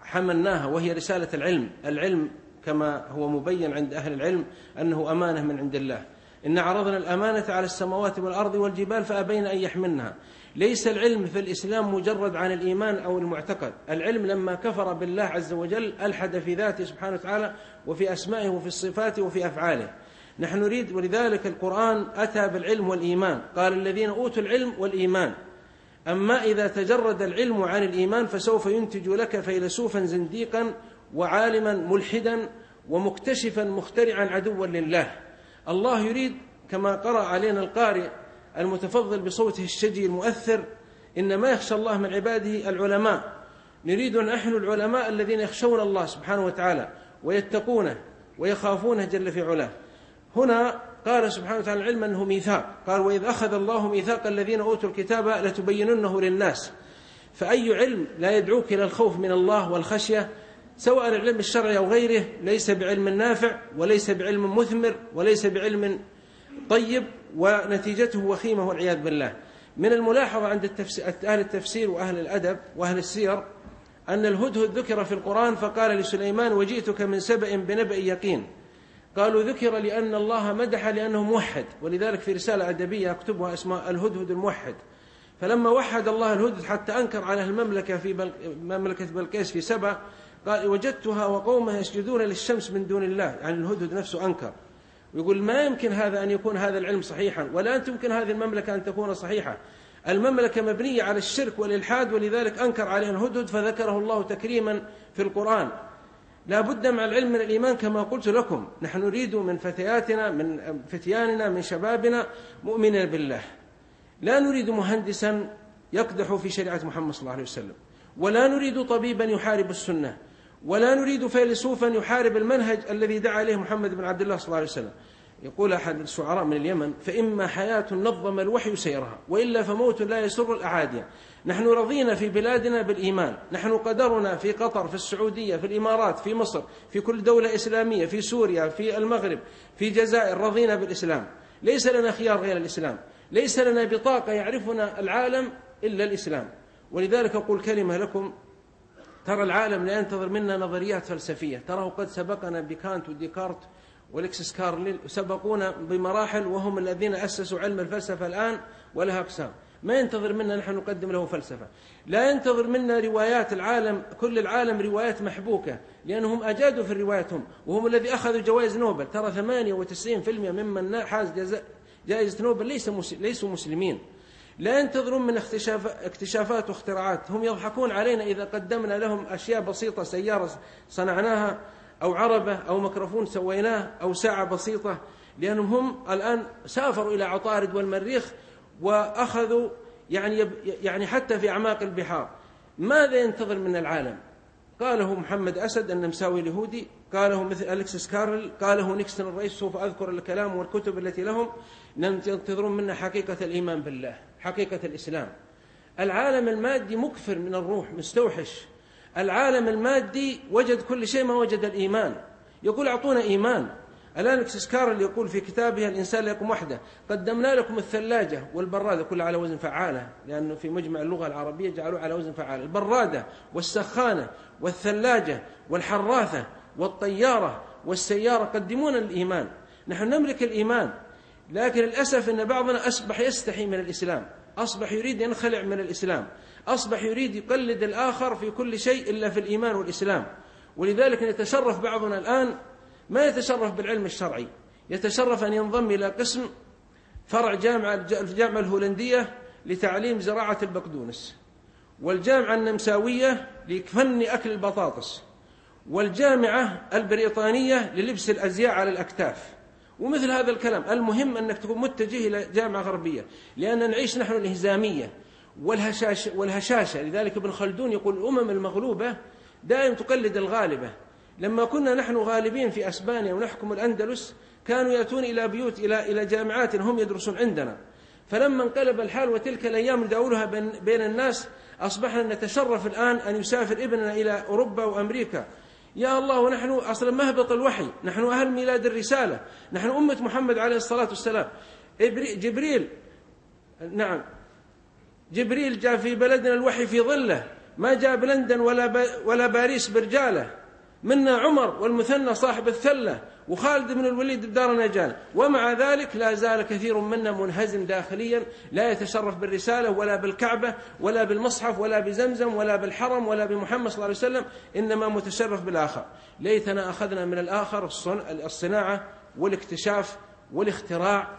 حملناها، وهي رسالة العلم. العلم كما هو مبين عند أهل العلم أنه أمانة من عند الله. إن عرضنا الأمانة على السماوات والأرض والجبال فأبين أن يحملنها. ليس العلم في الإسلام مجرد عن الإيمان أو المعتقد. العلم لما كفر بالله عز وجل ألحد في ذاته سبحانه وتعالى وفي أسمائه وفي الصفات وفي أفعاله. نحن نريد، ولذلك القرآن أتى بالعلم والإيمان، قال الذين أوتوا العلم والإيمان. أما إذا تجرد العلم عن الإيمان فسوف ينتج لك فيلسوفا زنديقا وعالما ملحدا ومكتشفا مخترعا عدوا لله. الله يريد كما قرأ علينا القارئ المتفضل بصوته الشجي المؤثر: إنما يخشى الله من عباده العلماء. نريد نحن العلماء الذين يخشون الله سبحانه وتعالى ويتقونه ويخافونه جل في علاه. هنا قال سبحانه وتعالى العلم أنه ميثاق، قال: وإذ أخذ الله ميثاق الذين أوتوا الكتاب لتبيننه للناس. فأي علم لا يدعوك إلى الخوف من الله والخشية، سواء العلم الشرعي أو غيره، ليس بعلم نافع وليس بعلم مثمر وليس بعلم طيب، ونتيجته وخيمة والعياذ بالله. من الملاحظة عند أهل التفسير وأهل الأدب وأهل السير أن الهدهد ذكر في القرآن فقال لسليمان: وجئتك من سبأ بنبأ يقين. قالوا ذكر لأن الله مدح لأنه موحد، ولذلك في رسالة أدبية أكتبها اسمها الهدهد الموحد. فلما وحد الله الهدهد حتى أنكر على المملكة في مملكة بلقيس في سبأ، قال: وجدتها وقومها يسجدون للشمس من دون الله. يعني الهدهد نفسه أنكر ويقول: ما يمكن هذا أن يكون هذا العلم صحيحا، ولا يمكن هذه المملكة أن تكون صحيحة. المملكة مبنية على الشرك والإلحاد، ولذلك أنكر عليها الهدهد فذكره الله تكريما في القرآن. لا بد مع العلم من الإيمان كما قلت لكم. نحن نريد من فتياتنا، من فتياننا، من شبابنا مؤمنا بالله. لا نريد مهندسا يقدح في شريعة محمد صلى الله عليه وسلم، ولا نريد طبيبا يحارب السنة، ولا نريد فيلسوفا يحارب المنهج الذي دعا إليه محمد بن عبد الله صلى الله عليه وسلم. يقول أحد الشعراء من اليمن: فإما حياة نظم الوحي سيرها، وإلا فموت لا يسر الأعادي. نحن رضينا في بلادنا بالإيمان، نحن قدرنا في قطر، في السعودية، في الإمارات، في مصر، في كل دولة إسلامية، في سوريا، في المغرب، في الجزائر، رضينا بالإسلام. ليس لنا خيار غير الإسلام، ليس لنا بطاقة يعرفنا العالم إلا الإسلام. ولذلك أقول كلمة لكم: ترى العالم لا ينتظر منا نظريات فلسفية، تراه قد سبقنا بكانت وديكارت والإكسس كارل، سبقونا بمراحل، وهم الذين أسسوا علم الفلسفة الآن ولها أقسام. ما ينتظر منا نحن نقدم له فلسفة. لا ينتظر منا روايات العالم، كل العالم روايات محبوكة، لأنهم أجادوا في روايتهم، وهم الذي أخذوا جوائز نوبل. ترى 98% ممن حاز جائزة نوبل ليسوا مسلمين. لا ينتظرون من اكتشافات واختراعات، هم يضحكون علينا إذا قدمنا لهم أشياء بسيطة، سيارة صنعناها أو عربة أو ميكروفون سويناه أو ساعة بسيطة، لأنهم هم الآن سافروا إلى عطارد والمريخ وأخذوا يعني حتى في أعماق البحار. ماذا ينتظر من العالم؟ قاله محمد أسد النمساوي اليهودي، قاله مثل أليكسيس كارل، قاله نيكسون الرئيس، سوف أذكر الكلام والكتب التي لهم. ينتظرون منا حقيقة الإيمان بالله، حقيقة الإسلام. العالم المادي مكفر من الروح، مستوحش. العالم المادي وجد كل شيء ما وجد الإيمان. يقول: أعطونا إيمان. أليكسيس كارل يقول في كتابه الإنسان لا يقوم وحده: قدمنا لكم الثلاجة والبرادة، كل على وزن فعالة، لأنه في مجمع اللغة العربية جعلوه على وزن فعالة. البرادة والسخانة والثلاجة والحراثة والطيارة والسيارة قدمونا الإيمان. نحن نملك الإيمان، لكن للأسف أن بعضنا أصبح يستحي من الإسلام، أصبح يريد ينخلع من الإسلام، أصبح يريد يقلد الآخر في كل شيء إلا في الإيمان والإسلام. ولذلك يتشرف بعضنا الآن، ما يتشرف بالعلم الشرعي، يتشرف أن ينضم إلى قسم فرع الجامعة الهولندية لتعليم زراعة البقدونس، والجامعة النمساوية لفن أكل البطاطس، والجامعة البريطانية للبس الأزياء على الأكتاف، ومثل هذا الكلام. المهم أنك تكون متجه إلى جامعة غربية، لأن نعيش نحن الانهزامية والهشاشة. لذلك ابن خلدون يقول: الأمم المغلوبة دائما تقلد الغالبة. لما كنا نحن غالبين في أسبانيا ونحكم الأندلس، كانوا يأتون إلى بيوت إلى جامعات هم يدرسون عندنا. فلما انقلب الحال وتلك الأيام نداولها بين الناس، أصبحنا نتشرف الآن أن يسافر ابننا إلى أوروبا وأمريكا. يا الله، ونحن أصلا مهبط الوحي، نحن أهل ميلاد الرسالة، نحن أمة محمد عليه الصلاة والسلام. جبريل جاء في بلدنا الوحي في ظله، ما جاء بلندن ولا باريس برجاله، منا عمر والمثنى صاحب الثلة وخالد بن الوليد بدار النجال، ومع ذلك لا زال كثير منا منهزم داخليا، لا يتشرف بالرسالة ولا بالكعبة ولا بالمصحف ولا بزمزم ولا بالحرم ولا بمحمد صلى الله عليه وسلم، إنما متشرف بالآخر. ليتنا أخذنا من الآخر الصناعة والاكتشاف والاختراع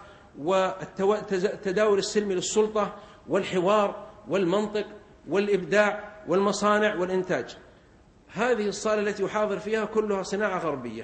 والتداول السلمي للسلطة والحوار والمنطق والإبداع والمصانع والإنتاج. هذه الصالة التي يحاضر فيها كلها صناعة غربية.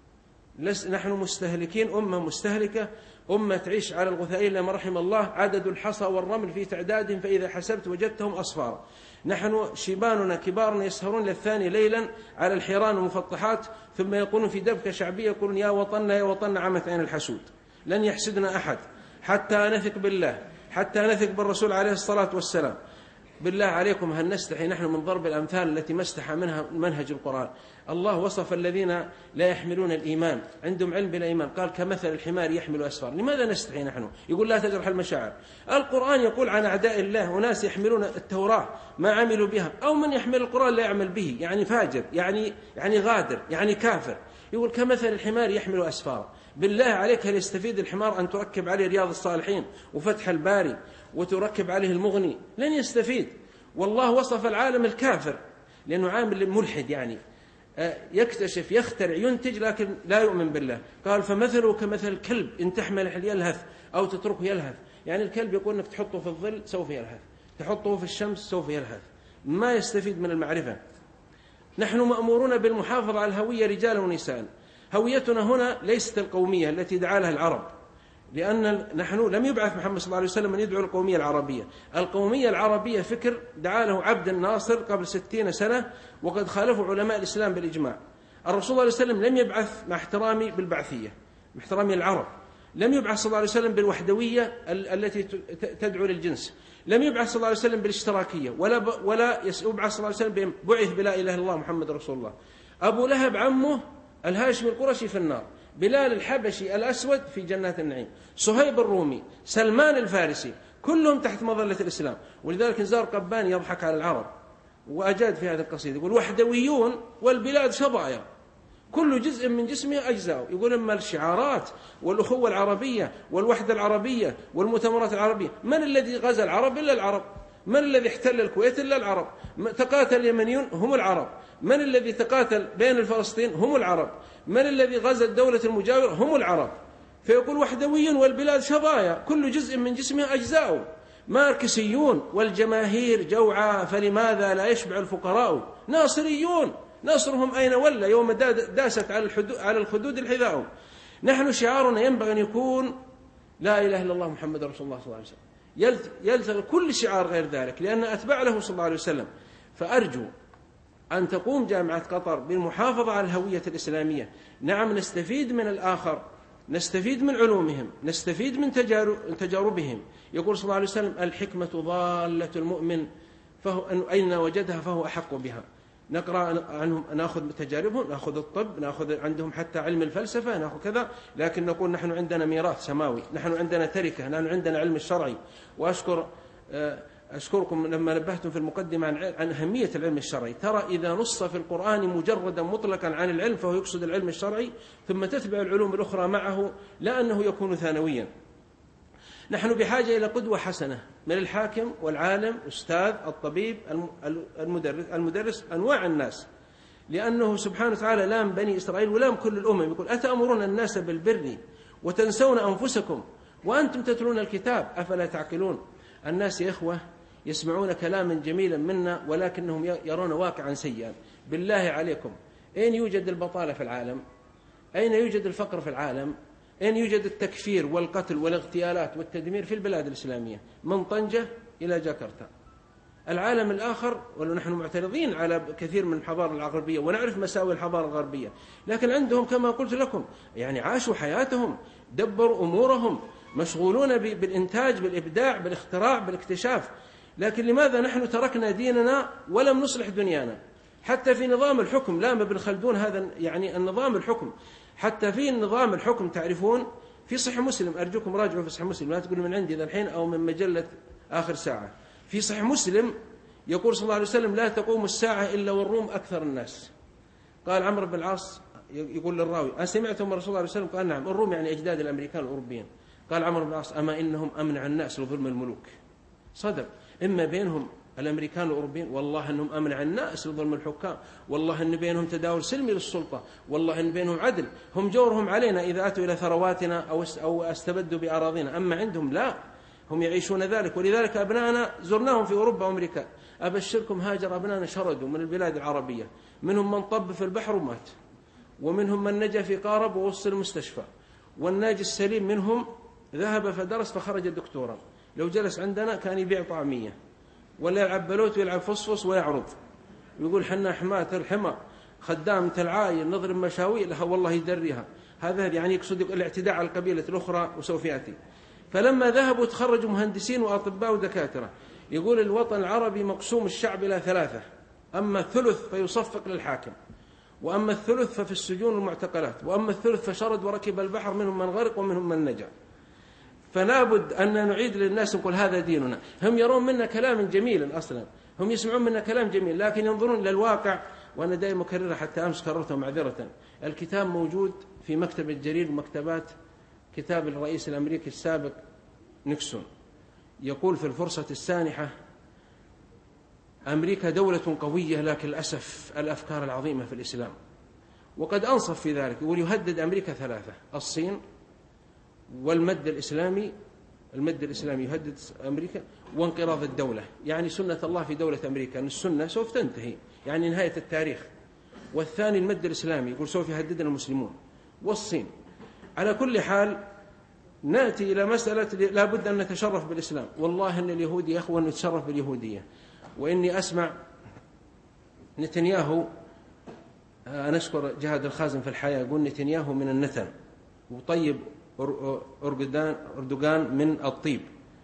نحن مستهلكين، أمة مستهلكة، أمة تعيش على الغثائين لما رحم الله، عدد الحصى والرمل في تعدادهم فإذا حسبت وجدتهم أصفارا. نحن شباننا كبارنا يسهرون للثاني ليلا على الحيران والمفطحات، ثم يقولون في دبكة شعبية يقولون يا وطننا يا وطننا عمت عين الحسود. لن يحسدنا أحد حتى نثق بالله، حتى نثق بالرسول عليه الصلاة والسلام. بالله عليكم هل نستحي نحن من ضرب الأمثال التي ما استحى منها منهج القرآن؟ الله وصف الذين لا يحملون الإيمان، عندهم علم بالإيمان، قال كمثل الحمار يحمل أسفار. لماذا نستحي نحن؟ يقول لا تجرح المشاعر. القرآن يقول عن أعداء الله وناس يحملون التوراة ما عملوا بها، أو من يحمل القرآن لا يعمل به، يعني فاجر، يعني غادر، يعني كافر. يقول كمثل الحمار يحمل أسفار. بالله عليك هل يستفيد الحمار أن تركب عليه رياض الصالحين وفتح الباري وتركب عليه المغني؟ لن يستفيد. والله وصف العالم الكافر لأنه عامل ملحد، يعني يكتشف يخترع ينتج لكن لا يؤمن بالله. قال فمثله كمثل الكلب إن تحمل يلهث أو تتركه يلهث. يعني الكلب يقول أنك تحطه في الظل سوف يلهث، تحطه في الشمس سوف يلهث، ما يستفيد من المعرفة. نحن مأمورون بالمحافظة على الهوية رجالا ونساء. هويتنا هنا ليست القومية التي دعا لها العرب، لأن نحن لم يبعث محمد صلى الله عليه وسلم أن يدعو القومية العربية. القومية العربية فكر دعا له عبد الناصر قبل 60 سنة، وقد خالفوا علماء الإسلام بالإجماع. الرسول صلى الله عليه وسلم لم يبعث، مع احترامي بالبعثية، مع احترامي العرب، لم يبعث صلى الله عليه وسلم بالوحدوية التي تدعو للجنس، لم يبعث صلى الله عليه وسلم بالاشتراكية، ولا يبعث صلى الله عليه وسلم بعث بلا إله إلا الله محمد رسول الله. أبو لهب عمه الهاشمي القرشي في النار، بلال الحبشي الأسود في جنات النعيم، صهيب الرومي، سلمان الفارسي، كلهم تحت مظلة الإسلام. ولذلك نزار قباني يضحك على العرب وأجاد في هذه القصيدة، يقول وحدويون والبلاد شظايا كل جزء من جسمه أجزاء. يقول أما الشعارات والأخوة العربية والوحدة العربية والمؤتمرات العربية، من الذي غزا العرب إلا العرب؟ من الذي احتل الكويت إلا العرب؟ تقاتل اليمنيون هم العرب. من الذي تقاتل بين الفلسطين هم العرب. من الذي غزا الدولة المجاورة هم العرب. فيقول وحدوي والبلاد شظايا كل جزء من جسمه أجزاء. ماركسيون والجماهير جوعى فلماذا لا يشبع الفقراء. ناصريون نصرهم أين ولا يوم داست على الخدود الحذاء. نحن شعارنا ينبغي أن يكون لا إله إلا الله محمد رسول الله صلى الله عليه وسلم، يلتغي كل شعار غير ذلك لأن أتبع له صلى الله عليه وسلم. فأرجو أن تقوم جامعة قطر بالمحافظة على الهوية الإسلامية. نعم نستفيد من الآخر، نستفيد من علومهم، نستفيد من تجاربهم. يقول صلى الله عليه وسلم الحكمة ضالة المؤمن، فهو أين وجدها فهو أحق بها. نقرأ عنهم، نأخذ تجاربهم، نأخذ الطب، نأخذ عندهم حتى علم الفلسفة، نأخذ كذا، لكن نقول نحن عندنا ميراث سماوي، نحن عندنا تركة، نحن عندنا علم الشرعي. أشكركم لما نبهتم في المقدمة عن أهمية العلم الشرعي. ترى إذا نص في القرآن مجردا مطلقا عن العلم فهو يقصد العلم الشرعي، ثم تتبع العلوم الأخرى معه، لا أنه يكون ثانويا. نحن بحاجة إلى قدوة حسنة من الحاكم والعالم، أستاذ، الطبيب، المدرس، أنواع الناس، لأنه سبحانه وتعالى لام بني إسرائيل ولام كل الأمم. يقول أتأمرون الناس بالبر وتنسون أنفسكم وأنتم تتلون الكتاب أفلا تعقلون. الناس يا إخوة يسمعون كلاما جميلا منا ولكنهم يرون واقعا سيئا. بالله عليكم أين يوجد البطالة في العالم؟ أين يوجد الفقر في العالم؟ أين يوجد التكفير والقتل والاغتيالات والتدمير؟ في البلاد الإسلامية، من طنجة إلى جاكرتا. العالم الآخر، ونحن معترضين على كثير من الحضارة الغربية ونعرف مساوئ الحضارة الغربية، لكن عندهم كما قلت لكم يعني عاشوا حياتهم، دبروا أمورهم، مشغولون بالإنتاج، بالإبداع، بالاختراع، بالاكتشاف. لكن لماذا نحن تركنا ديننا ولم نصلح دنيانا؟ حتى في نظام الحكم، لام ابن خلدون هذا يعني النظام الحكم، حتى في نظام الحكم تعرفون في صحيح مسلم، أرجوكم راجعوا في صحيح مسلم، لا تقولوا من عندي ذا الحين أو من مجلة آخر ساعة. في صحيح مسلم يقول صلى الله عليه وسلم: لا تقوم الساعة إلا والروم أكثر الناس. قال عمرو بن العاص يقول للراوي: أسمعتم رسول الله عليه وسلم؟ قال: نعم. الروم يعني أجداد الأمريكان الأوروبيين. قال عمرو بن العاص: أما إنهم أمنع الناس لظلم الملوك. صدق، إما بينهم الأمريكان الأوروبيين والله أنهم أمنع الناس لظلم الحكام، والله أن بينهم تداول سلمي للسلطة، والله أن بينهم عدل. هم جورهم علينا إذا أتوا إلى ثرواتنا أو استبدوا بأراضينا، أما عندهم لا، هم يعيشون ذلك. ولذلك أبنائنا زرناهم في أوروبا وأمريكا، أبشركم هاجر أبنائنا شردوا من البلاد العربية، منهم من طب في البحر ومات، ومنهم من نجا في قارب ووصل المستشفى، والناجي السليم منهم ذهب فدرس فخرج دكتورا، لو جلس عندنا كان يبيع طعمية ولا يلعب بلوت ويلعب فصفص ويعرض ويقول: حنا حماة الحمى خدامة العايل نضرب مشاوي لها والله يدريها. هذا يعني يقصد الاعتداء على القبيلة الأخرى وسوف يأتي. فلما ذهبوا تخرجوا مهندسين وأطباء ودكاترة. يقول: الوطن العربي مقسوم الشعب إلى ثلاثة: أما الثلث فيصفق للحاكم، وأما الثلث ففي السجون والمعتقلات، وأما الثلث فشرد وركب البحر، منهم من غرق ومنهم من نجا. فلا بد أن نعيد للناس نقول هذا ديننا. هم يرون منا كلام جميلا أصلا، هم يسمعون منا كلام جميل، لكن ينظرون إلى الواقع. وأنا دائما أكررها حتى أمس كررته معذرة، الكتاب موجود في مكتبة جرير ومكتبات، كتاب الرئيس الأمريكي السابق نيكسون، يقول في الفرصة السانحة: أمريكا دولة قوية لكن للأسف الأفكار العظيمة في الإسلام. وقد أنصف في ذلك، يقول: يهدد أمريكا ثلاثة: الصين، والمد الإسلامي، المد الإسلامي يهدد أمريكا، وانقراض الدولة. يعني سنة الله في دولة أمريكا أن السنة سوف تنتهي، يعني نهاية التاريخ. والثاني المد الإسلامي، يقول سوف يهددنا المسلمون، والصين. على كل حال نأتي إلى مسألة لا بد أن نتشرف بالإسلام. والله أن اليهودي يا أخوان نتشرف باليهودية. وإني أسمع نتنياهو، أنا أشكر جهاد الخازن في الحياة، يقول: نتنياهو من النتن، وطيب أردوغان من الطيب،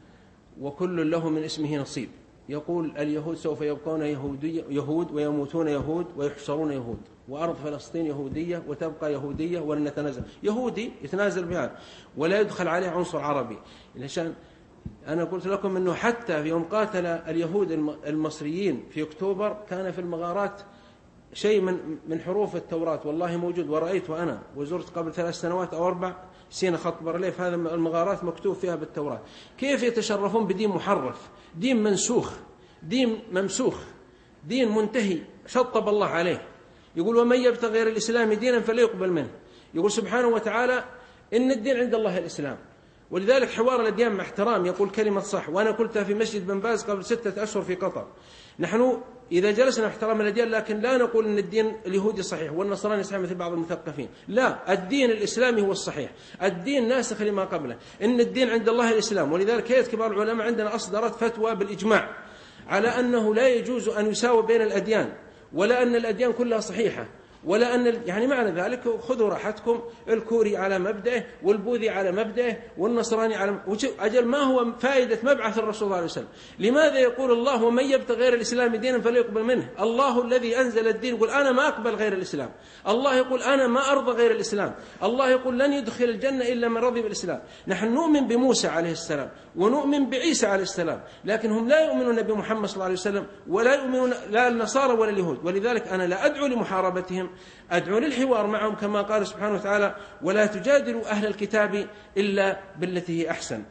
وكل له من اسمه نصيب. يقول: اليهود سوف يبقون يهود ويموتون يهود ويحشرون يهود، وأرض فلسطين يهودية وتبقى يهودية ولن نتنازل. يهودي يتنازل بها ولا يدخل عليه عنصر عربي. عشان أنا قلت لكم أنه حتى في يوم قاتل اليهود المصريين في أكتوبر كان في المغارات شيء من حروف التوراة، والله موجود ورأيت وأنا وزرت قبل 3 سنوات أو 4 سينا خط برليف، هذا المغارات مكتوب فيها بالتوراة. كيف يتشرفون بدين محرف، دين منسوخ، دين ممسوخ، دين منتهي شطب الله عليه. يقول: ومن يبتغي غير الإسلام دينا فلا يقبل منه. يقول سبحانه وتعالى: إن الدين عند الله الإسلام. ولذلك حوار الأديان مع احترام، يقول كلمة صح، وأنا قلتها في مسجد بن باز قبل 6 أشهر في قطر. نحن إذا جلسنا احترام الأديان، لكن لا نقول أن الدين اليهودي صحيح والنصراني صحيح مثل بعض المثقفين، لا، الدين الإسلامي هو الصحيح، الدين ناسخ لما قبله، إن الدين عند الله الإسلام. ولذلك هيئة كبار العلماء عندنا أصدرت فتوى بالإجماع على أنه لا يجوز أن يساوي بين الأديان، ولا أن الأديان كلها صحيحة، ولا أن يعني معنى ذلك خذوا راحتكم، الكوري على مبدأه والبوذي على مبدأه والنصراني على أجل. ما هو فائدة مبعث الرسول صلى الله عليه وسلم؟ لماذا يقول الله: ومن يبتغي غير الإسلام دينا فلا يقبل منه؟ الله الذي أنزل الدين يقول: أنا ما أقبل غير الإسلام. الله يقول: أنا ما أرضى غير الإسلام. الله يقول: لن يدخل الجنة إلا من رضي بالإسلام. نحن نؤمن بموسى عليه السلام ونؤمن بعيسى عليه السلام، لكن هم لا يؤمنون بمحمد صلى الله عليه وسلم، ولا يؤمنون لا النصارى ولا اليهود. ولذلك أنا لا أدعو لمحاربتهم، أدعو للحوار معهم، كما قال سبحانه وتعالى: ولا تجادلوا أهل الكتاب إلا بالتي هي أحسن.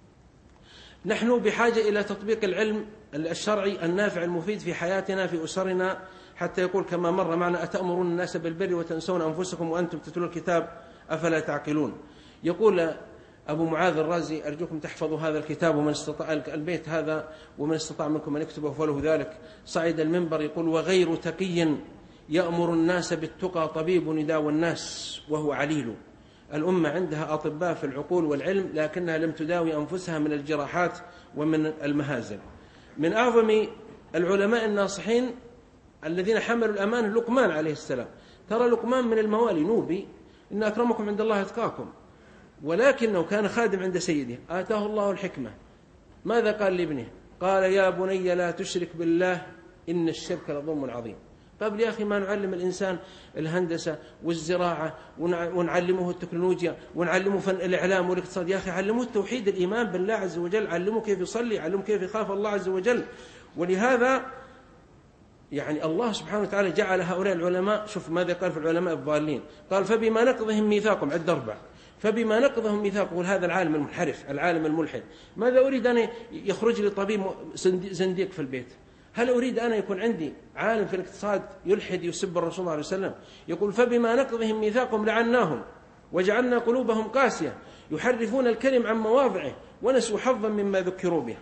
نحن بحاجة إلى تطبيق العلم الشرعي النافع المفيد في حياتنا في أسرنا، حتى يقول كما مر معنا: أتأمرون الناس بالبر وتنسون أنفسكم وأنتم تتلون الكتاب أفلا تعقلون. يقول أبو معاذ الرازي: أرجوكم تحفظوا هذا الكتاب، ومن استطاع البيت هذا ومن استطاع منكم أن يكتبه فله ذلك. صعد المنبر يقول: وغير تقي يأمر الناس بالتقى طبيب نداوى الناس وهو عليل. الأمة عندها أطباء في العقول والعلم، لكنها لم تداوي أنفسها من الجراحات ومن المهازل. من أعظم العلماء الناصحين الذين حملوا الأمان لقمان عليه السلام. ترى لقمان من الموالي نوبي: إن أكرمكم عند الله أتقاكم، ولكنه كان خادم عند سيده، آتاه الله الحكمة. ماذا قال لابنه؟ قال: يا بني لا تشرك بالله إن الشرك لظلم عظيم. قبل يا أخي ما نعلم الإنسان الهندسة والزراعة ونعلمه التكنولوجيا ونعلمه فن الإعلام والاقتصاد، يا أخي علموه التوحيد، الإيمان بالله عز وجل، علموه كيف يصلي، علموه كيف يخاف الله عز وجل. ولهذا يعني الله سبحانه وتعالى جعل هؤلاء العلماء، شوف ماذا قال في العلماء الضالين، قال فبما نقضهم ميثاقهم، عد 4، فبما نقضهم ميثاقهم، هذا العالم المنحرف العالم الملحد. ماذا أريد أن يخرج لي طبيب زنديق في البيت؟ هل أريد أن يكون عندي عالم في الاقتصاد يلحد يسب الرسول صلى الله عليه وسلم؟ يقول فبما نقضهم ميثاقهم لعناهم وجعلنا قلوبهم قاسية يحرفون الكلم عن مواضعه ونسوا حظا مما ذكروا به.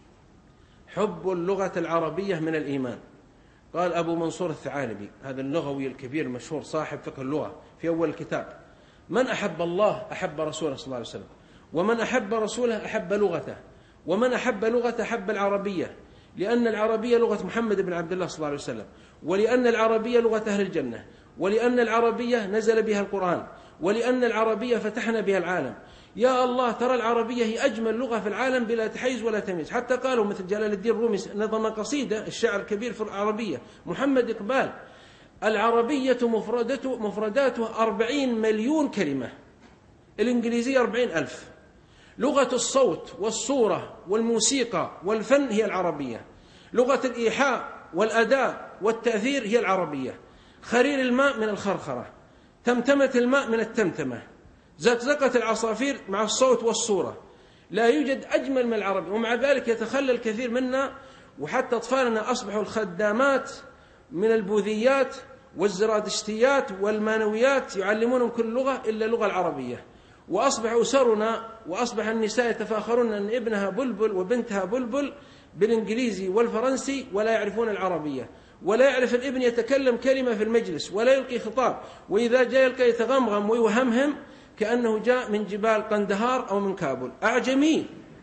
حب اللغة العربية من الإيمان. قال أبو منصور الثعالبي، هذا اللغوي الكبير المشهور صاحب فقه اللغة، في أول الكتاب: من أحب الله أحب رسوله صلى الله عليه وسلم، ومن أحب رسوله أحب لغته، ومن أحب لغته أحب العربية، لأن العربية لغة محمد بن عبد الله صلى الله عليه وسلم، ولأن العربية لغة أهل الجنة، ولأن العربية نزل بها القرآن، ولأن العربية فتحنا بها العالم. يا الله، ترى العربية هي أجمل لغة في العالم بلا تحيز ولا تمييز. حتى قالوا مثل جلال الدين الرومي نظم قصيدة الشاعر الكبير في العربية محمد إقبال: العربية مفرداتها 40 مليون كلمة، الإنجليزية 40,000. لغة الصوت والصورة والموسيقى والفن هي العربية. لغة الإيحاء والأداء والتأثير هي العربية. خرير الماء من الخرخرة، تمتمة الماء من التمتمة، زقزقة العصافير مع الصوت والصورة. لا يوجد أجمل من العربية. ومع ذلك يتخلى الكثير منا، وحتى أطفالنا أصبحوا الخدامات من البوذيات والزرادشتيات والمانويات، يعلمونهم كل لغة إلا اللغة العربية. وأصبح أسرنا وأصبح النساء يتفاخرون أن ابنها بلبل وبنتها بلبل بالإنجليزي والفرنسي ولا يعرفون العربية. ولا يعرف الابن يتكلم كلمة في المجلس ولا يلقي خطاب، وإذا جاء يلقى يتغمغم ويوهمهم كأنه جاء من جبال قندهار أو من كابول. أعجمي.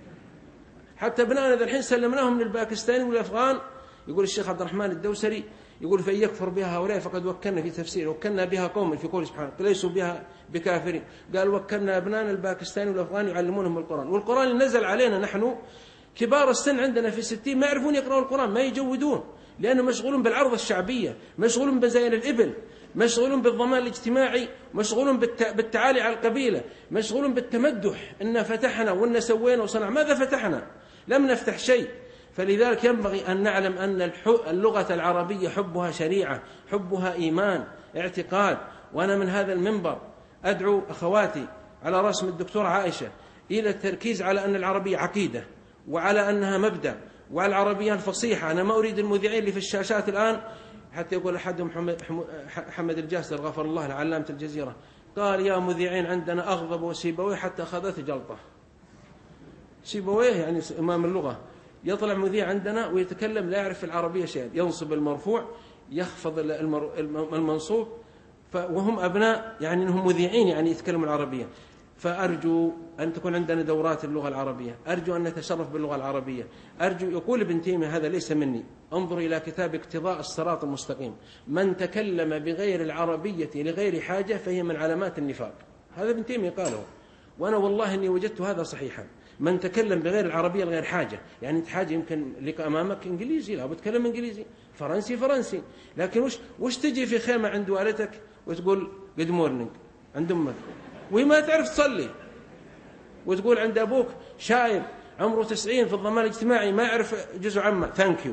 حتى ابنائنا ذا الحين سلمناهم للباكستاني والأفغان. يقول الشيخ عبد الرحمن الدوسري، يقول فإن يكفر بها هؤلاء فقد وكلنا في تفسير، وكلنا بها قوم في قول سبحانه ليسوا بها بكافرين. قال وكلنا أبنائنا الباكستاني والأفغان يعلمونهم القرآن. والقرآن اللي نزل علينا نحن كبار السن عندنا في 60 ما يعرفون يقرأوا القرآن، ما يجودون، لأنه مشغولون بالعرض الشعبية، مشغولون بزين الإبل، مشغولون بالضمان الاجتماعي، مشغولون بالتعالي على القبيلة، مشغولون بالتمدح إن فتحنا وإن سوينا وصنع. ماذا فتحنا؟ لم نفتح شيء. فلذلك ينبغي أن نعلم أن اللغة العربية حبها شريعة، حبها إيمان، اعتقاد. وأنا من هذا المنبر أدعو أخواتي على رسم الدكتورة عائشة إلى التركيز على أن العربية عقيدة، وعلى أنها مبدأ، وعلى العربية الفصيحة. أنا ما أريد المذيعين اللي في الشاشات الآن، حتى يقول أحدهم حمد الجاسر غفر الله لعلامة الجزيرة، قال يا مذيعين عندنا أغضب سيبويه حتى أخذت جلطة. سيبويه يعني إمام اللغة، يطلع مذيع عندنا ويتكلم لا يعرف في العربية شيئا، ينصب المرفوع يخفض المنصوب، وهم أبناء يعني أنهم مذيعين يعني يتكلموا العربية. فأرجو أن تكون عندنا دورات اللغة العربية، أرجو أن نتشرف باللغة العربية. أرجو، يقول ابن تيمية هذا ليس مني، انظر إلى كتاب اقتضاء الصراط المستقيم: من تكلم بغير العربية لغير حاجة فهي من علامات النفاق. هذا ابن تيمية قاله، وأنا والله أني وجدت هذا صحيحا. من تكلم بغير العربية لغير حاجة، يعني أنت حاجة يمكن لك أمامك إنجليزي، لا بتكلم إنجليزي، فرنسي، لكن وش تجي في خيمة عند والدتك وتقول good morning عند أمك وهي ما تعرف تصلي، وتقول عند أبوك شايب عمره 90 في الضمان الاجتماعي ما يعرف جزء عامة thank you.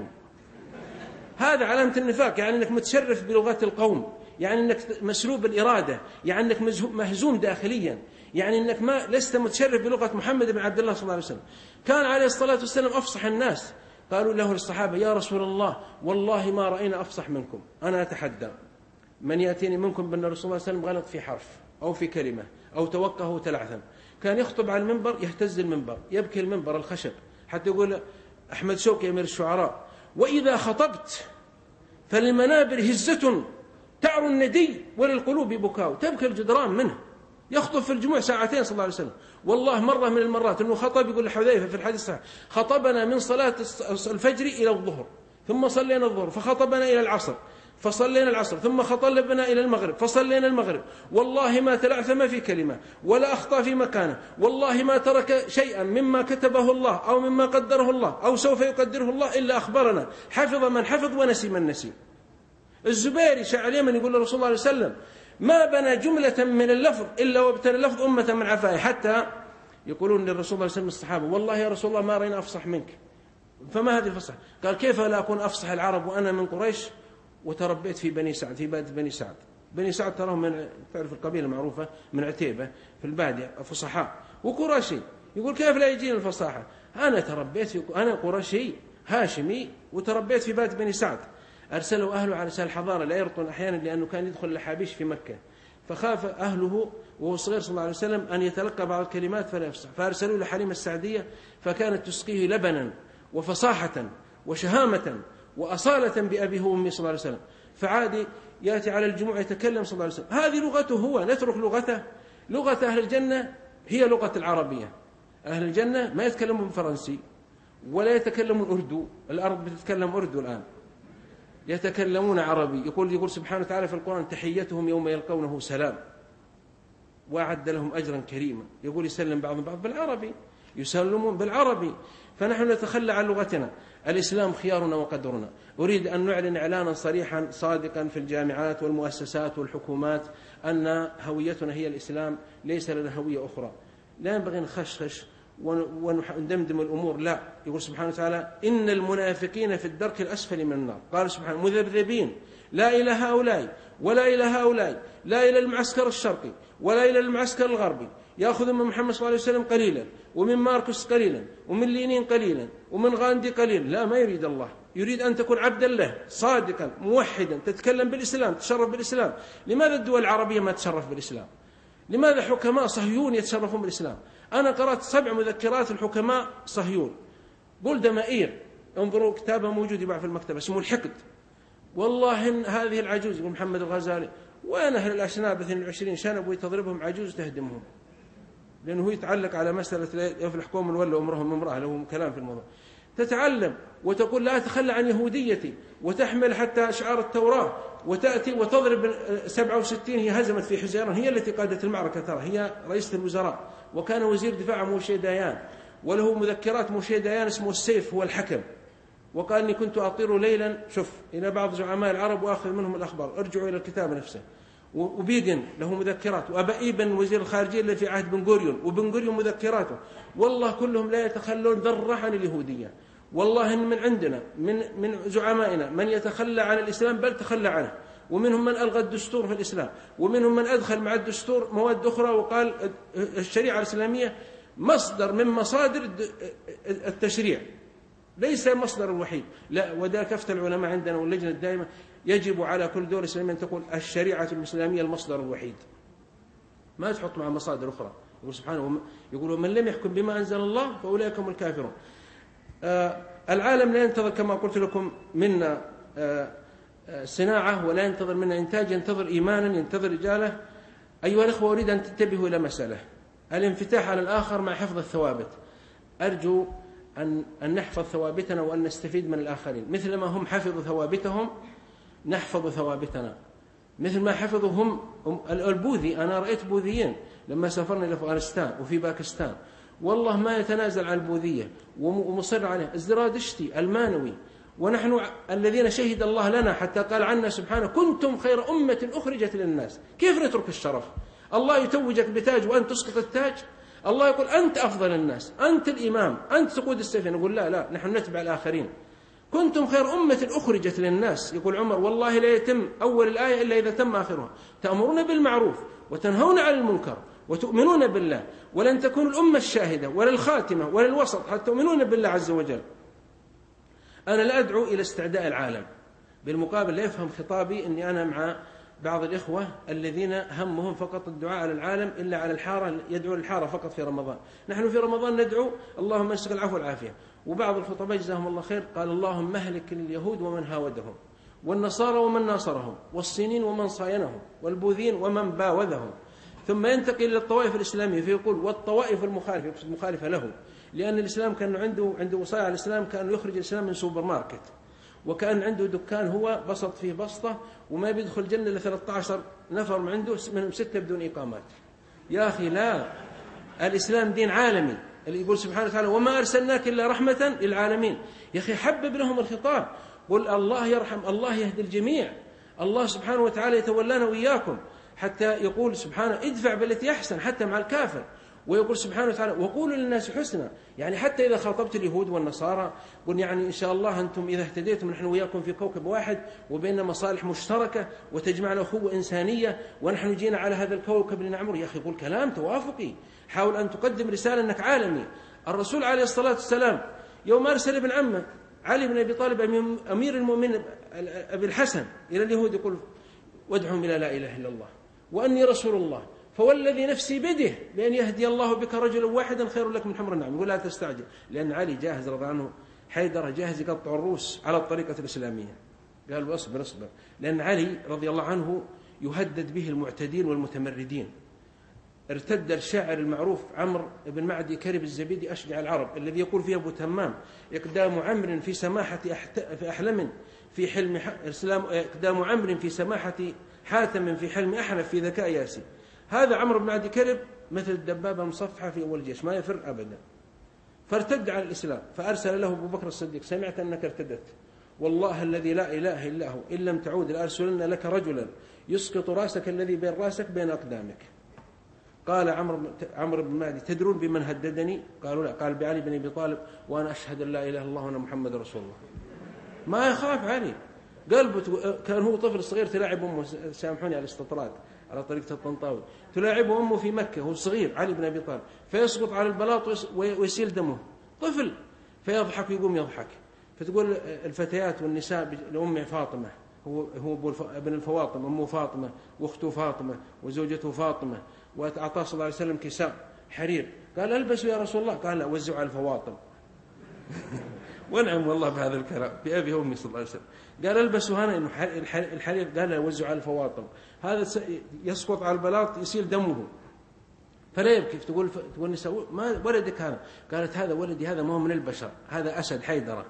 هذا علامة النفاق، يعني أنك متشرف بلغة القوم، يعني أنك مسلوب الإرادة، يعني أنك مهزوم داخليا، يعني أنك ما لست متشرف بلغة محمد بن عبد الله صلى الله عليه وسلم. كان عليه الصلاة والسلام أفصح الناس. قالوا له الصحابة يا رسول الله والله ما رأينا أفصح منكم، أنا أتحدى من يأتيني منكم بأن الرسول صلى الله عليه وسلم غلط في حرف أو في كلمة أو توقه وتلعثم. كان يخطب على المنبر يهتز المنبر، يبكي المنبر الخشب، حتى يقول أحمد شوقي أمير الشعراء: وإذا خطبت فالمنابر هزة تعر الندي وللقلوب بكاء. تبكي الجدران منه. يخطب في الجموع ساعتين صلى الله عليه وسلم. والله مرة من المرات أنه خطب، يقول لحذيفة في الحديث الصحيح: خطبنا من صلاة الفجر إلى الظهر ثم صلينا الظهر، فخطبنا إلى العصر فصلينا العصر، ثم خطبنا إلى المغرب فصلينا المغرب، والله ما تلعثم في كلمة ولا أخطأ في مكانه، والله ما ترك شيئا مما كتبه الله أو مما قدره الله أو سوف يقدره الله إلا أخبرنا، حفظ من حفظ ونسي من نسي. الزبيري شاعر اليمن يقول لرسول الله صلى الله عليه وسلم: ما بنى جملة من اللفظ إلا وابتلى اللفظ أمة من عفائه. حتى يقولون للرسول صلى الله عليه وسلم الصحابة: والله يا رسول الله ما رأينا أفصح منك. فما هذه الفصاحة؟ قال كيف لا أكون أفصح العرب وأنا من قريش وتربيت في بني سعد، في بادية بني سعد. بني سعد تراهم من، تعرف القبيلة المعروفة من عتيبة في البادية، فصحاء وقرشي. يقول كيف لا يجيني الفصاحة؟ أنا تربيت في، أنا قرشي هاشمي وتربيت في بادية بني سعد. أرسلوا أهله على سبيل الحضارة لا يرطن أحيانا، لأنه كان يدخل الحابيش في مكة، فخاف أهله وهو صغير صلى الله عليه وسلم أن يتلقى بعض الكلمات فلا يفصح، فأرسلوا لحليمة السعدية فكانت تسقيه لبنا وفصاحة وشهامة وأصالة بأبيه وأمه صلى الله عليه وسلم. فعادي يأتي على الجموع يتكلم صلى الله عليه وسلم، هذه لغته هو، نترك لغته. لغة أهل الجنة هي لغة العربية. أهل الجنة ما يتكلمون فرنسي ولا يتكلمون أردو، الأرض بتتكلم أردو الآن، يتكلمون عربي. يقول سبحانه وتعالى في القرآن تحيتهم يوم يلقونه سلام وأعد لهم أجرا كريما. يقول يسلم بعضهم بعض بالعربي، يسلمون بالعربي. فنحن نتخلى عن لغتنا. الإسلام خيارنا وقدرنا. أريد أن نعلن إعلانا صريحا صادقا في الجامعات والمؤسسات والحكومات أن هويتنا هي الإسلام، ليس لنا هوية أخرى. لا ينبغي نخشخش وندمدم الأمور، لا. يقول سبحانه وتعالى إن المنافقين في الدرك الأسفل من النار. قال سبحانه مذبذبين لا إلى هؤلاء ولا إلى هؤلاء، لا إلى المعسكر الشرقي ولا إلى المعسكر الغربي، يأخذ من محمد صلى الله عليه وسلم قليلا ومن ماركوس قليلا ومن لينين قليلا ومن غاندي قليلا. لا، ما يريد الله. يريد أن تكون عبدا له صادقا موحدا، تتكلم بالإسلام، تشرف بالإسلام. لماذا الدول العربية ما تشرف بالإسلام؟ لماذا حكماء صهيون يتشرفون بالإسلام؟ أنا قرأت 7 مذكرات الحكماء صهيون. جولدا مائير، انظروا كتابه موجود يباع في المكتبة اسمه الحقد. والله إن هذه العجوز، يقول محمد الغزالي، وين أهل الأشناب 22 شنب وتضربهم عجوز تهدمهم، لأنه يتعلق على مسألة يفلح قوم ولا أمرهم امرأة، له كلام في الموضوع. تتعلم وتقول لا أتخلى عن يهوديتي، وتحمل حتى أشعار التوراة، وتأتي وتضرب 67. هي هزمت في حزيران، هي التي قادت المعركة، ترى هي رئيسة الوزراء، وكان وزير دفاع موشي ديان، وله مذكرات موشي ديان اسمه السيف هو الحكم. وقال إني كنت أطير ليلا، شوف، إلى بعض زعماء العرب وأخذ منهم الأخبار، ارجعوا إلى الكتاب نفسه. وبيدن له مذكرات، وأبا إيبن وزير الخارجية اللي في عهد بن غوريون، وبن غوريون مذكراته. والله كلهم لا يتخلون ذرة عن اليهودية. والله إن من عندنا من زعمائنا من يتخلى عن الإسلام بل تخلى عنه، ومنهم من ألغى الدستور في الإسلام، ومنهم من أدخل مع الدستور مواد أخرى وقال الشريعة الإسلامية مصدر من مصادر التشريع، ليس مصدر الوحيد. لا، وذا كفت العلماء عندنا واللجنة الدائمة يجب على كل دولة إسلامية أن تقول الشريعة الإسلامية المصدر الوحيد، ما تحط مع مصادر أخرى. يقول سبحانه، يقول من لم يحكم بما أنزل الله فأولئك هم الكافرون. العالم لا ينتظر كما قلت لكم منا صناعة، ولا ينتظر منا إنتاج، ينتظر إيمانا، ينتظر رجالة. أيها الأخوة، أريد أن تنتبهوا إلى مسألة الانفتاح على الآخر مع حفظ الثوابت. أرجو أن نحفظ ثوابتنا وأن نستفيد من الآخرين، مثل ما هم حفظوا ثوابتهم نحفظ ثوابتنا، مثل ما حفظوا هم. البوذي، أنا رأيت بوذيين لما سافرنا إلى أفغانستان وفي باكستان، والله ما يتنازل عن البوذية ومصر عليه. الزرادشتي المانوي، ونحن الذين شهد الله لنا حتى قال عنا سبحانه كنتم خير أمة أخرجت للناس. كيف نترك الشرف؟ الله يتوجك بتاج وأنت تسقط التاج. الله يقول أنت أفضل الناس، أنت الإمام، أنت تقود السفينة. نقول لا، نحن نتبع الآخرين. كنتم خير أمة أخرجت للناس. يقول عمر والله لا يتم أول الآية إلا إذا تم آخرها. تأمرون بالمعروف وتنهون عن المنكر وتؤمنون بالله، ولن تكون الأمة الشاهدة ولا الخاتمة ولا الوسط حتى تؤمنون بالله عز وجل. أنا لا أدعو إلى استعداء العالم، بالمقابل لا يفهم خطابي أني أنا مع بعض الإخوة الذين همهم فقط الدعاء على العالم، إلا على الحارة، يدعو الحارة فقط في رمضان. نحن في رمضان ندعو اللهم انسق العفو والعافية. وبعض الخطباء جزاهم الله خير قال اللهم اهلك اليهود ومن هاودهم، والنصارى ومن ناصرهم، والصينيين ومن صاينهم، والبوذيين ومن باوذهم. ثم ينتقل إلى الطوائف الإسلامية فيقول والطوائف المخالفة له، لأن الإسلام كان عنده وصايا على الإسلام، كان يخرج الإسلام من سوبر ماركت، وكان عنده دكان هو بسط فيه بسطة، وما بيدخل جنة إلا 13 نفر من عنده، منهم 6 بدون إقامات. يا أخي لا، الإسلام دين عالمي. اللي يقول سبحانه وتعالى وما أرسلناك إلا رحمة للعالمين. يا أخي حبب لهم الخطاب، قل الله يرحم، الله يهدي الجميع، الله سبحانه وتعالى يتولانا وإياكم، حتى يقول سبحانه ادفع بالتي أحسن حتى مع الكافر. ويقول سبحانه وتعالى وقولوا للناس حسنا. يعني حتى إذا خاطبت اليهود والنصارى قل يعني إن شاء الله أنتم إذا اهتديتم نحن وياكم في كوكب واحد وبيننا مصالح مشتركة وتجمعنا أخوة إنسانية ونحن جينا على هذا الكوكب لنعمر. يا أخي قل كلام توافقي، حاول أن تقدم رسالة أنك عالمي. الرسول عليه الصلاة والسلام يوم أرسل ابن عمه علي بن أبي طالب أمير المؤمنين أبي الحسن إلى اليهود يقول وادعهم إلى لا إله إلا الله وأني رسول الله فوالذي نفسي بيده لأن يهدي الله بك رجلا واحدا خير لك من حمر النعم. يقول لا تستعجل، لأن علي جاهز رضي عنه حيدر جاهز يقطع الروس على الطريقة الإسلامية. قال اصبر اصبر، لأن علي رضي الله عنه يهدد به المعتدين والمتمردين. ارتد الشاعر المعروف عمرو بن معدي كرب الزبيدي أشجع العرب الذي يقول فيه أبو تمام إقدام عمرو في سماحة في أحلم في حلم إقدام عمرو في سماحة حاتم في حلم أحنف في ذكاء ياسي. هذا عمرو بن معدي كرب مثل الدبابة مصفحة في أول جيش ما يفر أبدا، فارتد على الإسلام. فأرسل له أبو بكر الصديق سمعت أنك ارتدت، والله الذي لا إله إلا هو إن لم تعود لأرسلن لك رجلا يسقط راسك الذي بين راسك بين أقدامك. قال عمرو بن معدي تدرون بمن هددني؟ قالوا لا. قال بعلي بن أبي طالب وأنا أشهد أن لا إله إلا الله وأن محمد رسول الله. ما يخاف علي، قلبه كان هو طفل صغير تلاعب أمه، سامحوني على الاستطراد على طريقة الطنطاوي، تلاعب أمه في مكة هو صغير علي بن أبي طالب فيسقط على البلاط ويسيل دمه طفل فيضحك ويقوم يضحك. فتقول الفتيات والنساء لأم فاطمة هو ابن الفواطمة أمه فاطمة واخته فاطمة وزوجته فاطمة، وأعطاه صلى الله عليه وسلم كساء حرير قال البسوا يا رسول الله، قال لا وزعوا على الفواطم. ونعم والله بهذا الكلام بأبي وأمي صلى الله عليه وسلم. قال البسوا هنا إنه الحرير، قال لا وزعوا على الفواطم. هذا يسقط على البلاط يسيل دمه فلا يبكي. تقول النساء ما ولدك هذا؟ قالت هذا ولدي، هذا ما هو من البشر، هذا أسد حيدرة.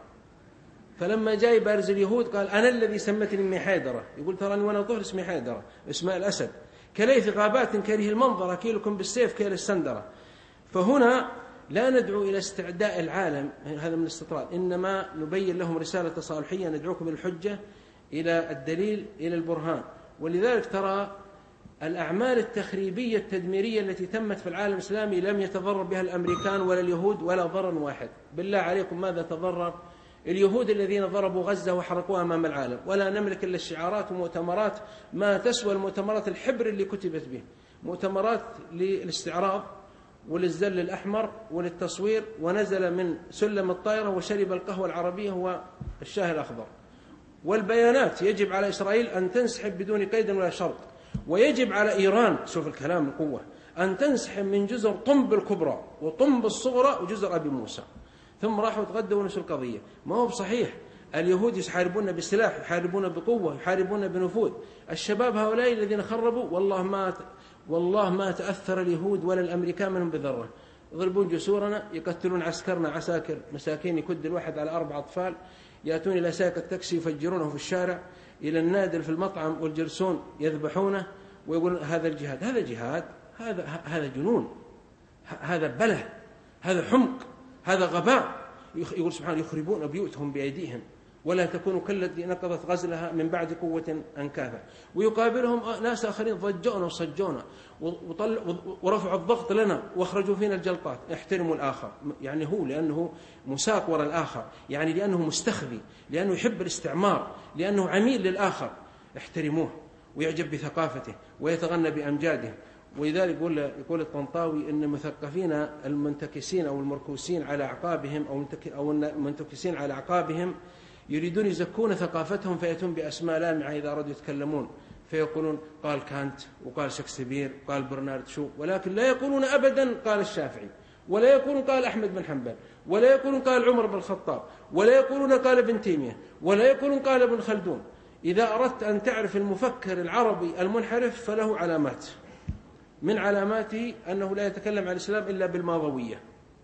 فلما جاي بارز اليهود قال أنا الذي سمتني أمي حيدرة. يقول تراني وأنا طفل اسمي حيدرة اسماء الأسد، كليث غابات كريه المنظر أكيلكم بالسيف كيل السندرة. فهنا لا ندعو إلى استعداء العالم، هذا من الاستطراد، إنما نبين لهم رسالة صالحية ندعوكم بالحجة إلى الدليل إلى البرهان. ولذلك ترى الأعمال التخريبية التدميرية التي تمت في العالم الإسلامي لم يتضرر بها الأمريكان ولا اليهود ولا ضرر واحد. بالله عليكم ماذا تضرر اليهود الذين ضربوا غزة وحرقوها أمام العالم؟ ولا نملك إلا الشعارات ومؤتمرات ما تسوى المؤتمرات الحبر اللي كتبت به، مؤتمرات للاستعراض وللزل الأحمر وللتصوير، ونزل من سلم الطائرة وشرب القهوة العربية والشاي الأخضر. والبيانات يجب على إسرائيل أن تنسحب بدون قيد ولا شرط، ويجب على إيران، شوف الكلام القوة، أن تنسحب من جزر طنب الكبرى وطنب الصغرى وجزر أبي موسى. ثم راحوا تغدوا ونسوا القضية. ما هو بصحيح اليهود يحاربون بالسلاح، يحاربون بقوة، يحاربون بنفوذ. الشباب هؤلاء الذين خربوا والله ما تأثر اليهود ولا الأمريكان منهم بذرة. يضربون جسورنا، يقتلون عسكرنا عساكر مساكين، يكد الواحد على 4 أطفال، يأتون إلى سائق التاكسي يفجرونه في الشارع، إلى النادل في المطعم والجرسون يذبحونه ويقولون هذا الجهاد. هذا جهاد؟ هذا جنون، هذا بله، هذا حمق، هذا غباء. يقول سبحانه يخربون بيوتهم بأيديهم ولا تكونوا كالتي نقضت غزلها من بعد قوة أنكاثا. ويقابلهم ناس آخرين ضجونا وصجونا ورفعوا الضغط لنا واخرجوا فينا الجلطات. احترموا الآخر، يعني هو لأنه مساق وراء الآخر، يعني لأنه مستخفي، لأنه يحب الاستعمار، لأنه عميل للآخر. احترموه ويعجب بثقافته ويتغنى بأمجاده. ولذلك يقول الطنطاوي إن المثقفين المنتكسين أو المركوسين على أعقابهم أو المنتكسين على أعقابهم يريدون يزكون ثقافتهم فيأتون بأسماء لامعة إذا أرادوا يتكلمون، فيقولون قال كانت وقال شكسبير وقال برنارد شو، ولكن لا يقولون أبدا قال الشافعي، ولا يقولون قال أحمد بن حنبل، ولا يقولون قال عمر بن الخطاب، ولا يقولون قال ابن تيمية، ولا يقولون قال ابن خلدون. إذا أردت أن تعرف المفكر العربي المنحرف فله علامات، من علاماته أنه لا يتكلم عن الإسلام إلا بالماضوية،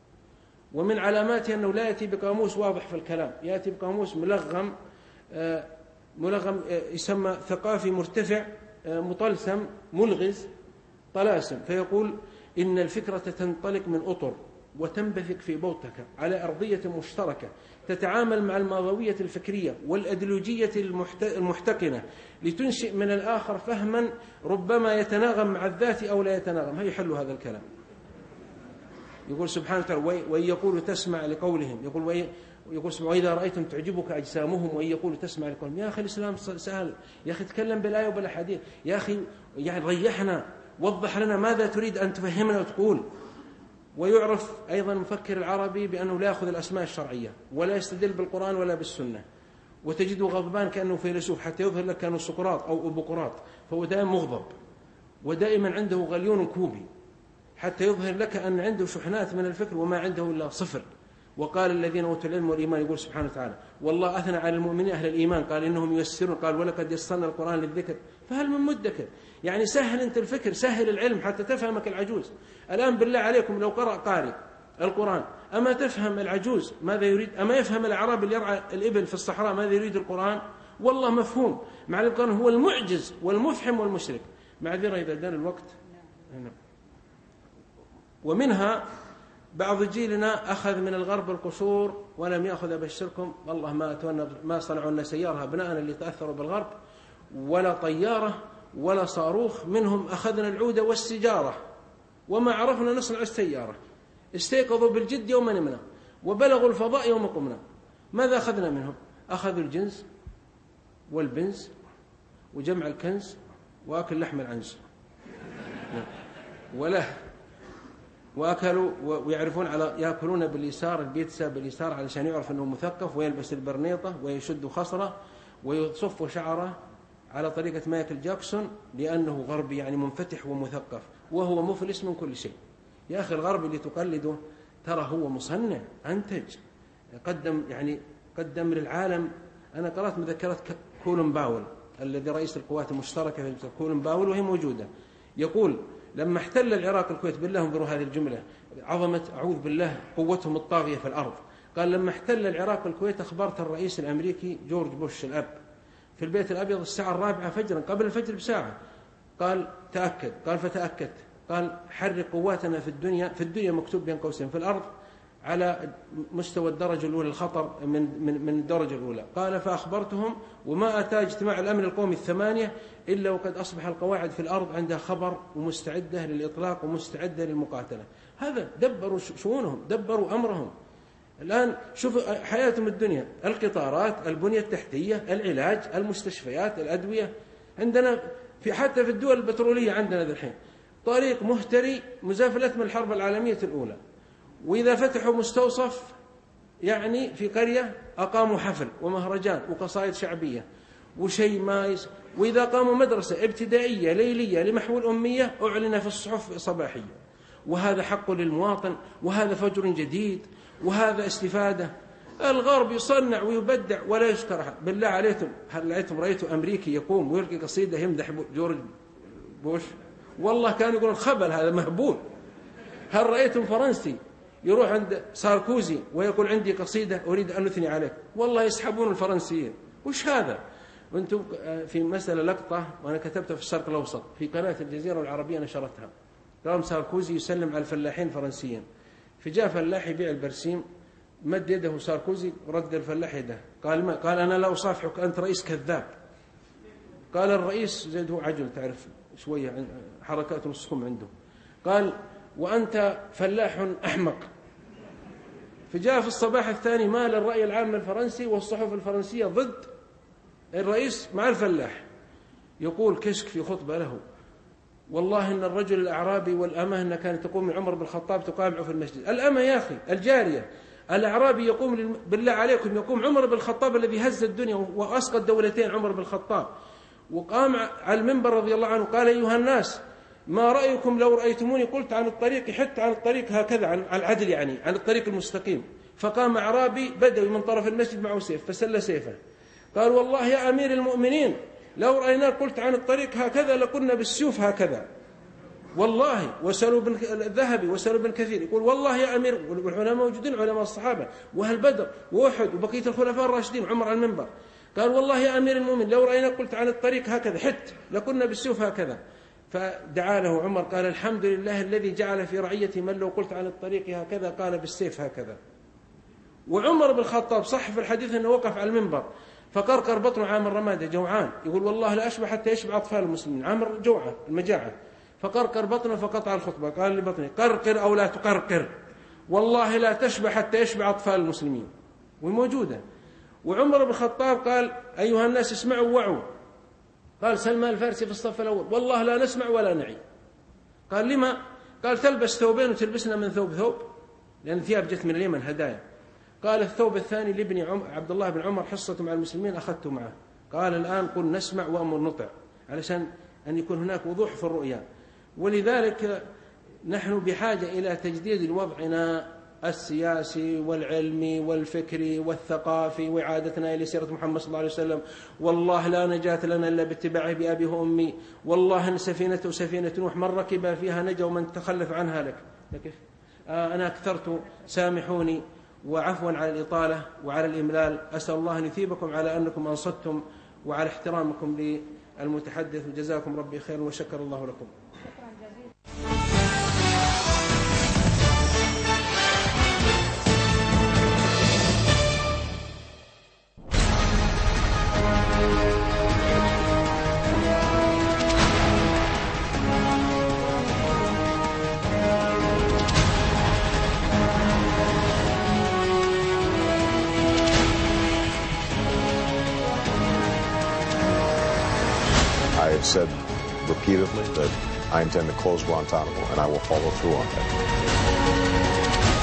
ومن علاماته أنه لا يأتي بقاموس واضح في الكلام، يأتي بقاموس ملغم يسمى ثقافي مرتفع مطلسم ملغز طلاسم. فيقول إن الفكرة تنطلق من أطر وتنبثق في بوتك على أرضية مشتركة تتعامل مع الماضوية الفكرية والأدلوجية المحتقنة لتنشئ من الآخر فهما ربما يتناغم مع الذات أو لا يتناغم. هي حل هذا الكلام. يقول سبحانه وتعالى وإن يقول تسمع لقولهم، يقول سبحانه وإذا رأيتم تعجبك أجسامهم وإن يقول تسمع لقولهم. يا أخي الإسلام سهل، يا أخي تكلم بالآية وبالحديث، يا أخي يعني ريحنا، وضح لنا ماذا تريد أن تفهمنا وتقول. ويعرف أيضا المفكر العربي بأنه لا يأخذ الأسماء الشرعية ولا يستدل بالقرآن ولا بالسنة، وتجده غضبان كأنه فيلسوف حتى يظهر لك كأنه سقراط أو أبوقراط، فهو دائما مغضب ودائما عنده غليون كوبي حتى يظهر لك أن عنده شحنات من الفكر وما عنده إلا صفر. وقال الذين أوتوا العلم والإيمان، يقول سبحانه وتعالى والله أثنى على المؤمنين أهل الإيمان، قال إنهم ييسرون، قال ولقد يسرنا القرآن للذكر فهل من مدكر. يعني سهل أنت الفكر، سهل العلم حتى تفهمك العجوز. الآن بالله عليكم لو قرأ قارئ القرآن أما تفهم العجوز ماذا يريد؟ أما يفهم الأعرابي اللي يرعى الإبل في الصحراء ماذا يريد القرآن؟ والله مفهوم. مع القرآن هو المعجز والمفهم والمشرك. معذرة إذا دان الوقت. ومنها بعض جيلنا أخذ من الغرب القصور ولم يأخذ، أبشركم والله ما صنعوا لنا سيارة أبنائنا اللي تأثروا بالغرب، ولا طيارة ولا صاروخ. منهم أخذنا العودة والسجارة وما عرفنا نصنع السيارة. استيقظوا بالجد يوم نمنا وبلغوا الفضاء يوم قمنا. ماذا أخذنا منهم؟ أخذوا الجنس والبنز وجمع الكنز وأكل لحم العنز ولا وأكلوا ويعرفون يأكلون باليسار، البيتزا باليسار علشان يعرف أنه مثقف، ويلبس البرنيطة ويشد خصره ويصف شعره على طريقة مايكل جاكسون لأنه غربي يعني منفتح ومثقف، وهو مفلس من كل شيء. يا أخي الغرب اللي تقلده ترى هو مصنع أنتج، قدم للعالم. أنا قرأت مذكرة كولن باول الذي رئيس القوات المشتركة في كولن باول وهي موجودة، يقول لما احتل العراق الكويت، بالله انظروا هذه الجملة عظمة أعوذ بالله قوتهم الطاغية في الأرض. قال لما احتل العراق الكويت أخبرت الرئيس الأمريكي جورج بوش الأب في البيت الأبيض الساعة 4 فجرا قبل الفجر بساعة. قال تأكد، قال فتأكدت، قال حرك قواتنا في الدنيا مكتوب بين قوسين في الأرض على مستوى الدرجة الأولى الخطر من الدرجة الأولى. قال فأخبرتهم وما أتى اجتماع الأمن القومي 8 إلا وقد أصبح القواعد في الأرض عندها خبر ومستعدة للإطلاق ومستعدة للمقاتلة. هذا دبروا شؤونهم، دبروا أمرهم. الآن شوف حياتهم الدنيا، القطارات، البنية التحتية، العلاج، المستشفيات، الأدوية. عندنا حتى في الدول البترولية عندنا ذا الحين طريق مهتري مزافلة من الحرب العالمية الأولى، وإذا فتحوا مستوصف يعني في قرية أقاموا حفل ومهرجان وقصائد شعبية وشيء وإذا قاموا مدرسة ابتدائية ليلية لمحو الأمية أعلن في الصحف صباحية. وهذا حق للمواطن، وهذا فجر جديد، وهذا استفادة. الغرب يصنع ويبدع ولا يشكر. بالله عليكم هل رأيتوا أمريكي يقوم ويلقي قصيدة يمدح جورج بوش؟ والله كانوا يقولون خبل، هذا مهبول. هل رأيتم فرنسي يروح عند ساركوزي ويقول عندي قصيدة أريد أن أثني عليك؟ والله يسحبون الفرنسيين. وش هذا؟ وانتم في مسألة لقطة وأنا كتبتها في الشرق الأوسط في قناة الجزيرة العربية نشرتها. قام ساركوزي يسلم على الفلاحين الفرنسيين، فجاء فلاح يبيع البرسيم، مد يده ساركوزي ورد الفلاح يده، قال ما؟ قال أنا لا أصافحك، أنت رئيس كذاب. قال الرئيس زيد هو عجل تعرف شوية حركات الصخم عنده، قال وأنت فلاح أحمق. فجاء في الصباح الثاني مال الرأي العام الفرنسي والصحف الفرنسية ضد الرئيس مع الفلاح. يقول كشك في خطبة له والله إن الرجل الأعرابي والأمة إن كانت تقوم عمر بن الخطاب تقامع في المسجد. الأمة يا أخي الجارية، الأعرابي يقوم بالله عليكم يقوم عمر بن الخطاب الذي هز الدنيا وأسقط دولتين عمر بن الخطاب، وقام على المنبر رضي الله عنه قال أيها الناس ما رأيكم لو رأيتموني قلت عن الطريق حتى عن الطريق هكذا عن العدل يعني عن الطريق المستقيم. فقام أعرابي بدوي من طرف المسجد معه سيف فسل سيفه، قال والله يا أمير المؤمنين لو رأيناك قلت عن الطريق هكذا لقلنا بالسيوف هكذا والله. وسألوا بن الذهبي وسألوا بن كثير يقول والله يا أمير، والعلماء موجودين علماء الصحابة وأهل بدر وأحد وبقية الخلفاء الراشدين عمر على المنبر، قال والله يا أمير المؤمنين لو رأيناك قلت عن الطريق هكذا حت لقلنا بالسيوف هكذا. فدعا له عمر قال الحمد لله الذي جعل في رعيتي من لو قلت عن الطريق هكذا قال بالسيف هكذا. وعمر بن الخطاب صح في الحديث أنه وقف على المنبر فقرقر بطنه عام الرمادة جوعان، يقول والله لا أشبع حتى يشبع أطفال المسلمين عام الجوعة المجاعة، فقرقر بطنه فقطع الخطبة قال لبطنه قرقر أو لا تقرقر. والله لا تشبع حتى يشبع أطفال المسلمين، وموجودة. وعمر بن الخطاب قال أيها الناس اسمعوا وعوا، قال سلمان الفارسي في الصف الأول والله لا نسمع ولا نعي. قال لما؟ قال تلبس ثوبين وتلبسنا من ثوب، لأن الثياب جت من اليمن هدايا. قال الثوب الثاني لابن عبد الله بن عمر حصة مع المسلمين أخذته معه. قال الآن قل نسمع وأمر نطع، علشان أن يكون هناك وضوح في الرؤيا. ولذلك نحن بحاجة إلى تجديد وضعنا السياسي والعلمي والفكري والثقافي، وإعادتنا إلى سيرة محمد صلى الله عليه وسلم. والله لا نجاة لنا إلا باتباعه بأبيه وأمي. والله إن سفينته سفينة نوح من ركب فيها نجا ومن تخلف عنها لك. أنا أكثرت، سامحوني، وعفوا على الإطالة وعلى الإملال. أسأل الله أن يثيبكم على أنكم أنصتم وعلى احترامكم للمتحدث، وجزاكم ربي خير وشكر الله لكم. I have said repeatedly that I intend to close Guantanamo, and I will follow through on that.